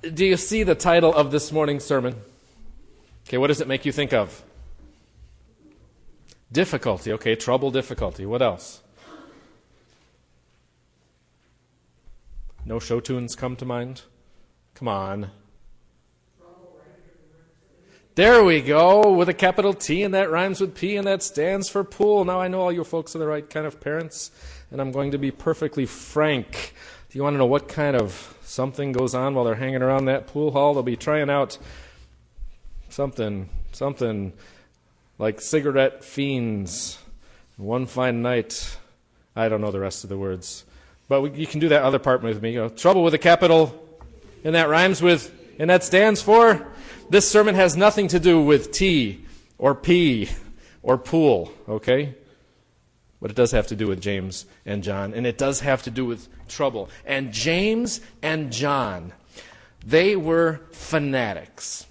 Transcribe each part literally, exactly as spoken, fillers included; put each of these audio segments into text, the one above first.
Do you see the title of this morning's sermon? Okay, what does it make you think of? Difficulty. Okay, trouble, difficulty. What else? No show tunes come to mind? Come on. There we go, with a capital T, and that rhymes with P, and that stands for pool. Now I know all you folks are the right kind of parents, and I'm going to be perfectly frank. Do you want to know what kind of something goes on while they're hanging around that pool hall? They'll be trying out something, something like cigarette fiends. One fine night. I don't know the rest of the words. But we, you can do that other part with me. You know, trouble with a capital, and that rhymes with, and that stands for. This sermon has nothing to do with T or P or pool, okay? But it does have to do with James and John, and it does have to do with trouble. And James and John, they were fanatics.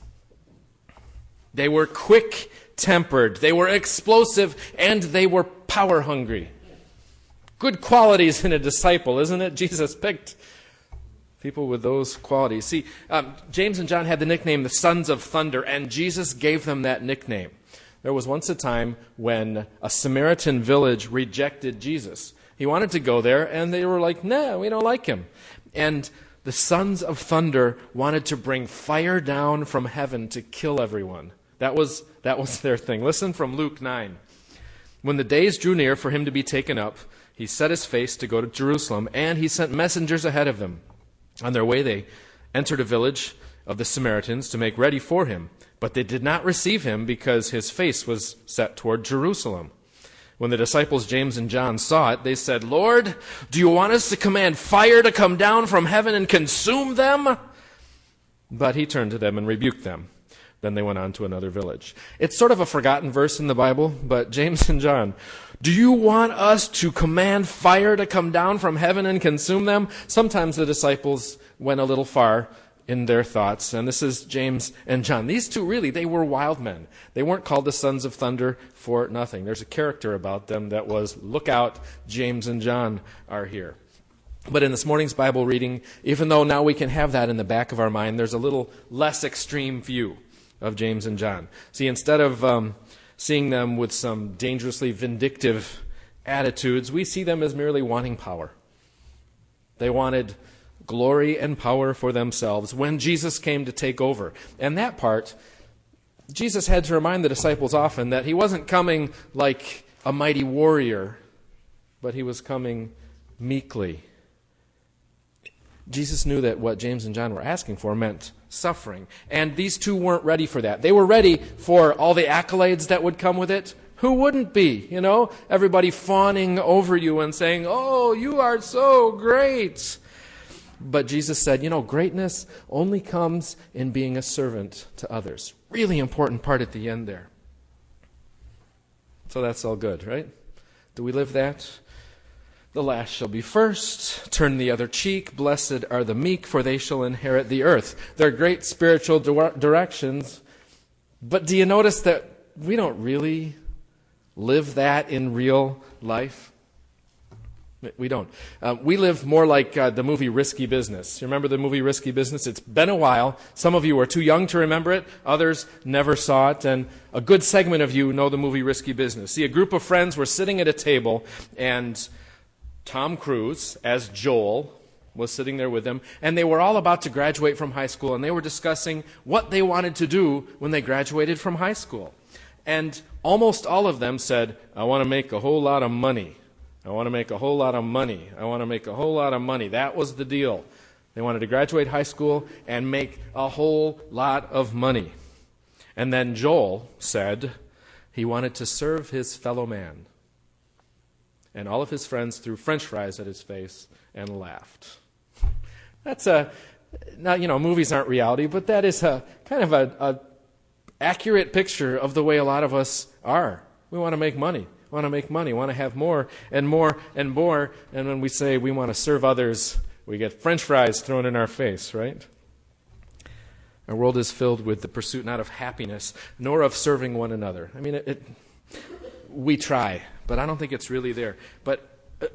They were quick-tempered, they were explosive, and they were power-hungry. Good qualities in a disciple, isn't it? Jesus picked people with those qualities. See, um, James and John had the nickname the Sons of Thunder, and Jesus gave them that nickname. There was once a time when a Samaritan village rejected Jesus. He wanted to go there, and they were like, nah, we don't like him. And the Sons of Thunder wanted to bring fire down from heaven to kill everyone. That was, that was their thing. Listen from Luke nine. When the days drew near for him to be taken up, he set his face to go to Jerusalem, and he sent messengers ahead of them. On their way, they entered a village of the Samaritans to make ready for him. But they did not receive him because his face was set toward Jerusalem. When the disciples James and John saw it, they said, Lord, do you want us to command fire to come down from heaven and consume them? But he turned to them and rebuked them. Then they went on to another village. It's sort of a forgotten verse in the Bible, but James and John, do you want us to command fire to come down from heaven and consume them? Sometimes the disciples went a little far in their thoughts, and this is James and John. These two, really, they were wild men. They weren't called the Sons of Thunder for nothing. There's a character about them that was, look out, James and John are here. But in this morning's Bible reading, even though now we can have that in the back of our mind, there's a little less extreme view of James and John. See, instead of um, seeing them with some dangerously vindictive attitudes, we see them as merely wanting power. They wanted glory and power for themselves when Jesus came to take over. And that part, Jesus had to remind the disciples often that he wasn't coming like a mighty warrior, but he was coming meekly. Jesus knew that what James and John were asking for meant suffering. And these two weren't ready for that. They were ready for all the accolades that would come with it. Who wouldn't be? You know, everybody fawning over you and saying, oh, you are so great. But Jesus said, you know, greatness only comes in being a servant to others. Really important part at the end there. So that's all good, right? Do we live that? The last shall be first. Turn the other cheek. Blessed are the meek, for they shall inherit the earth. They're great spiritual di- directions. But do you notice that we don't really live that in real life? We don't. Uh, we live more like uh, the movie Risky Business. You remember the movie Risky Business? It's been a while. Some of you are too young to remember it. Others never saw it. And a good segment of you know the movie Risky Business. See, a group of friends were sitting at a table, and Tom Cruise, as Joel, was sitting there with them, and they were all about to graduate from high school, and they were discussing what they wanted to do when they graduated from high school. And almost all of them said, I want to make a whole lot of money. I want to make a whole lot of money. I want to make a whole lot of money. That was the deal. They wanted to graduate high school and make a whole lot of money. And then Joel said he wanted to serve his fellow man. And all of his friends threw French fries at his face and laughed. That's a, now, you know, movies aren't reality, but that is a kind of a, a accurate picture of the way a lot of us are. We want to make money. We want to make money. We want to have more and more and more. And when we say we want to serve others, we get French fries thrown in our face, right? Our world is filled with the pursuit not of happiness, nor of serving one another. I mean, it, it we try, but I don't think it's really there. But uh,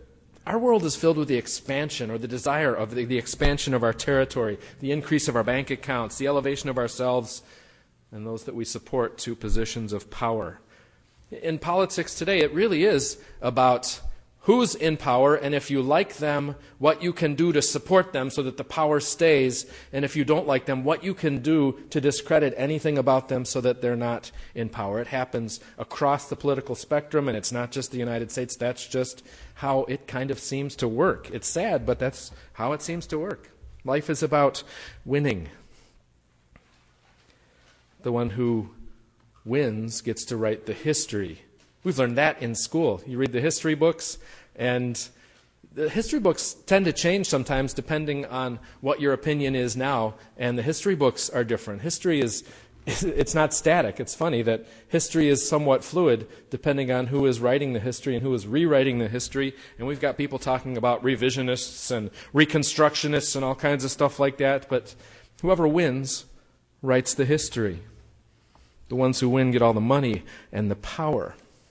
Our world is filled with the expansion or the desire of the, the expansion of our territory, the increase of our bank accounts, the elevation of ourselves and those that we support to positions of power. In politics today, it really is about who's in power, and if you like them, what you can do to support them so that the power stays, and if you don't like them, what you can do to discredit anything about them so that they're not in power. It happens across the political spectrum, and it's not just the United States. That's just how it kind of seems to work. It's sad, but that's how it seems to work. Life is about winning. The one who wins gets to write the history. We've learned that in school. You read the history books, and the history books tend to change sometimes depending on what your opinion is now, and the history books are different. History is, it's not static. It's funny that history is somewhat fluid depending on who is writing the history and who is rewriting the history, and we've got people talking about revisionists and reconstructionists and all kinds of stuff like that, but whoever wins writes the history. The ones who win get all the money and the power.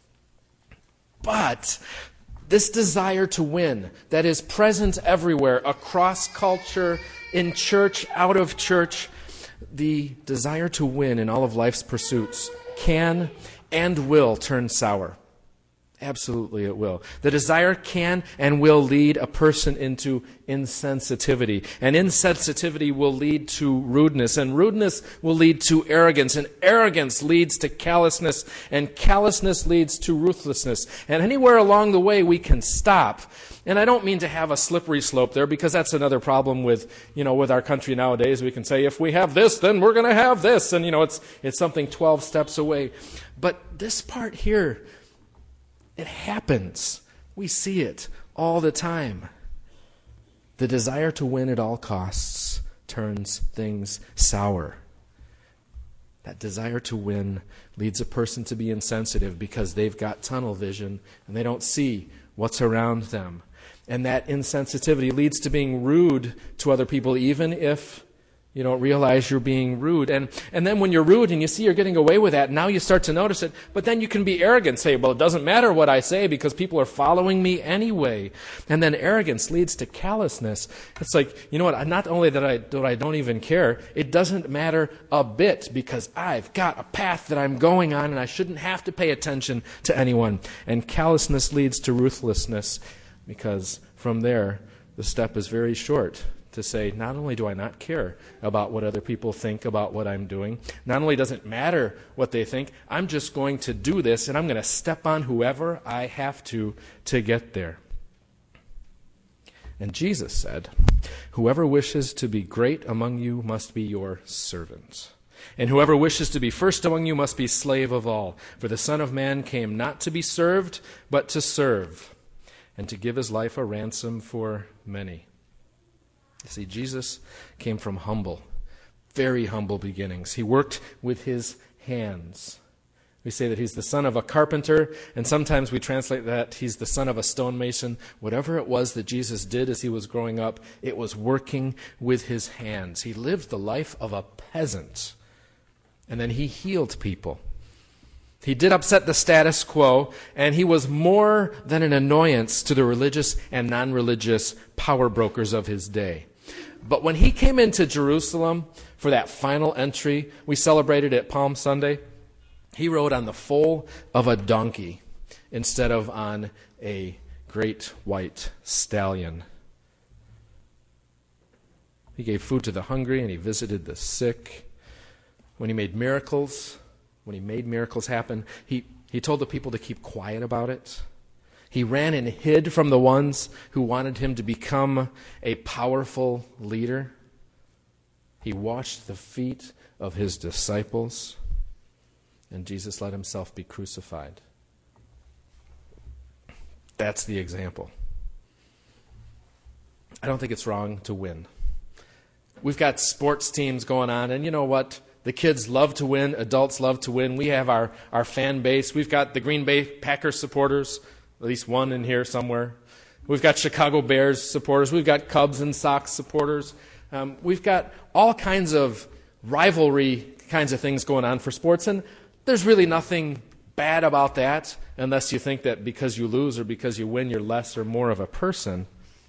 But this desire to win that is present everywhere, across culture, in church, out of church, the desire to win in all of life's pursuits can and will turn sour. Absolutely it will. The desire can and will lead a person into insensitivity. And insensitivity will lead to rudeness. And rudeness will lead to arrogance. And arrogance leads to callousness. And callousness leads to ruthlessness. And anywhere along the way we can stop. And I don't mean to have a slippery slope there, because that's another problem with, you know, with our country nowadays. We can say, if we have this, then we're going to have this. And, you know, it's it's something twelve steps away. But this part here, it happens. We see it all the time. The desire to win at all costs turns things sour. That desire to win leads a person to be insensitive because they've got tunnel vision and they don't see what's around them. And that insensitivity leads to being rude to other people, even if you don't realize you're being rude. And and then when you're rude and you see you're getting away with that, now you start to notice it. But then you can be arrogant, say, well, it doesn't matter what I say because people are following me anyway. And then arrogance leads to callousness. It's like, you know what, not only that I, that I don't even care, it doesn't matter a bit because I've got a path that I'm going on and I shouldn't have to pay attention to anyone. And callousness leads to ruthlessness because from there, the step is very short. To say, not only do I not care about what other people think about what I'm doing, not only does it matter what they think, I'm just going to do this and I'm going to step on whoever I have to to get there. And Jesus said, whoever wishes to be great among you must be your servant. And whoever wishes to be first among you must be slave of all. For the Son of Man came not to be served, but to serve, and to give his life a ransom for many. You see, Jesus came from humble, very humble beginnings. He worked with his hands. We say that he's the son of a carpenter, and sometimes we translate that he's the son of a stonemason. Whatever it was that Jesus did as he was growing up, it was working with his hands. He lived the life of a peasant, and then he healed people. He did upset the status quo, and he was more than an annoyance to the religious and non-religious power brokers of his day. But when he came into Jerusalem for that final entry, we celebrated at Palm Sunday, he rode on the foal of a donkey instead of on a great white stallion. He gave food to the hungry and he visited the sick. When he made miracles, when he made miracles happen, he, he told the people to keep quiet about it. He ran and hid from the ones who wanted him to become a powerful leader. He washed the feet of his disciples, and Jesus let himself be crucified. That's the example. I don't think it's wrong to win. We've got sports teams going on, and you know what? The kids love to win. Adults love to win. We have our, our fan base. We've got the Green Bay Packers supporters, at least one in here somewhere. We've got Chicago Bears supporters. We've got Cubs and Sox supporters. Um, we've got all kinds of rivalry kinds of things going on for sports, and there's really nothing bad about that unless you think that because you lose or because you win, you're less or more of a person.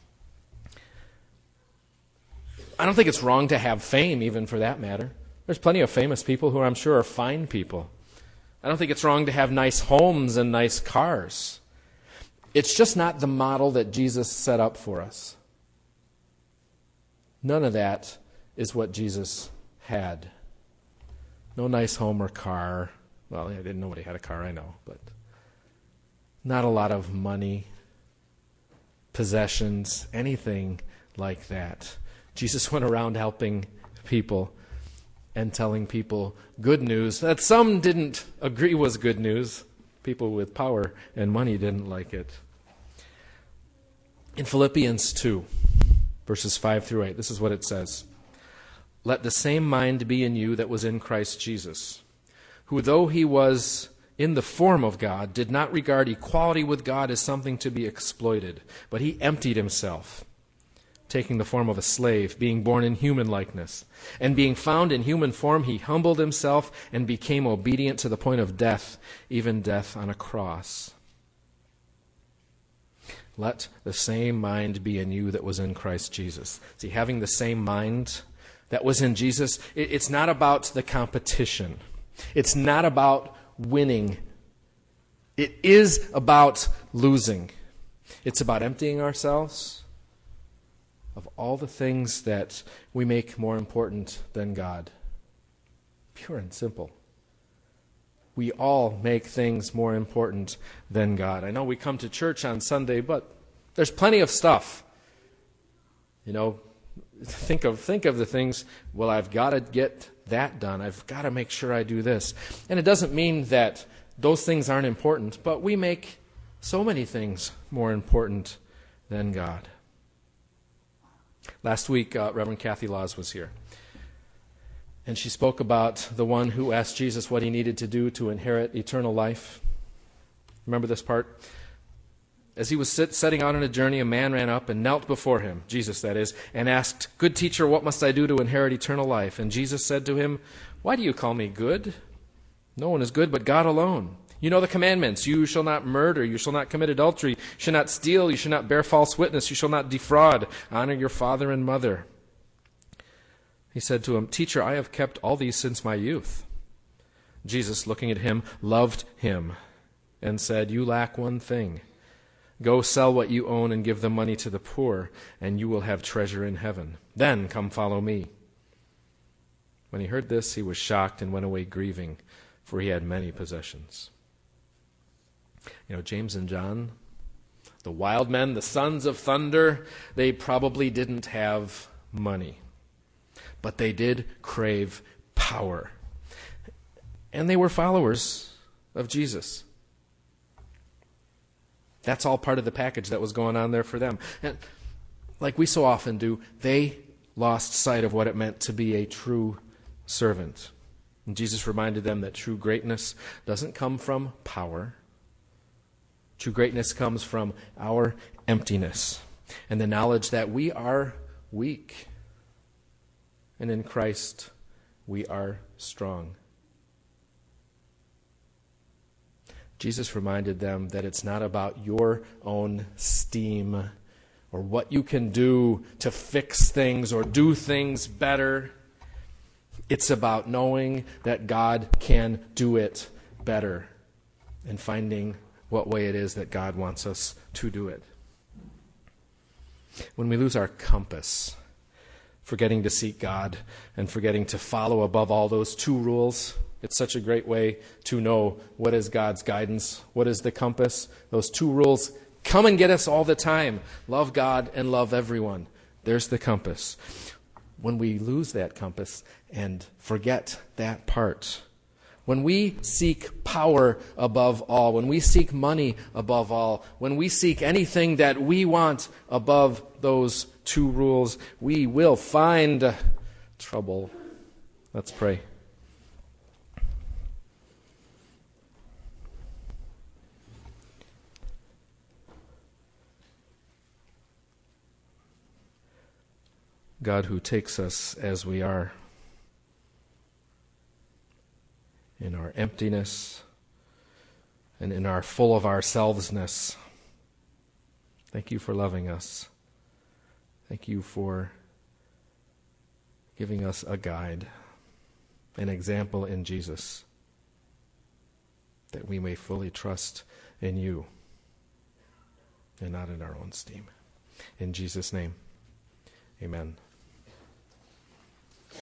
I don't think it's wrong to have fame, even for that matter. There's plenty of famous people who I'm sure are fine people. I don't think it's wrong to have nice homes and nice cars. It's just not the model that Jesus set up for us. None of that is what Jesus had. No nice home or car. Well, I didn't know nobody had a car, I know, but not a lot of money, possessions, anything like that. Jesus went around helping people and telling people good news that some didn't agree was good news. People with power and money didn't like it. In Philippians two, verses five through eight, this is what it says. Let the same mind be in you that was in Christ Jesus, who though he was in the form of God, did not regard equality with God as something to be exploited, but he emptied himself, taking the form of a slave, being born in human likeness. And being found in human form, he humbled himself and became obedient to the point of death, even death on a cross. Let the same mind be in you that was in Christ Jesus. See, having the same mind that was in Jesus, it, it's not about the competition. It's not about winning. It is about losing. It's about emptying ourselves of all the things that we make more important than God. Pure and simple. We all make things more important than God. I know we come to church on Sunday, but there's plenty of stuff. You know, think of think of the things, well, I've got to get that done. I've got to make sure I do this. And it doesn't mean that those things aren't important, but we make so many things more important than God. Last week, uh, Reverend Kathy Laws was here. And she spoke about the one who asked Jesus what he needed to do to inherit eternal life. Remember this part? As he was sit, setting out on a journey, a man ran up and knelt before him, Jesus that is, and asked, Good teacher, what must I do to inherit eternal life? And Jesus said to him, Why do you call me good? No one is good but God alone. You know the commandments. You shall not murder. You shall not commit adultery. You shall not steal. You shall not bear false witness. You shall not defraud. Honor your father and mother. He said to him, Teacher, I have kept all these since my youth. Jesus, looking at him, loved him and said, You lack one thing. Go sell what you own and give the money to the poor, and you will have treasure in heaven. Then come follow me. When he heard this, he was shocked and went away grieving, for he had many possessions. You know, James and John, the wild men, the sons of thunder, they probably didn't have money. But they did crave power. And they were followers of Jesus. That's all part of the package that was going on there for them. And like we so often do, they lost sight of what it meant to be a true servant. And Jesus reminded them that true greatness doesn't come from power. True greatness comes from our emptiness and the knowledge that we are weak. And in Christ, we are strong. Jesus reminded them that it's not about your own steam or what you can do to fix things or do things better. It's about knowing that God can do it better and finding what way it is that God wants us to do it. When we lose our compass, forgetting to seek God and forgetting to follow above all those two rules, it's such a great way to know what is God's guidance, what is the compass. Those two rules come and get us all the time. Love God and love everyone. There's the compass. When we lose that compass and forget that part, when we seek power above all, when we seek money above all, when we seek anything that we want above those two rules, we will find trouble. Let's pray. God who takes us as we are, in our emptiness, and in our full of ourselvesness. Thank you for loving us. Thank you for giving us a guide, an example in Jesus, that we may fully trust in you and not in our own steam. In Jesus' name, amen.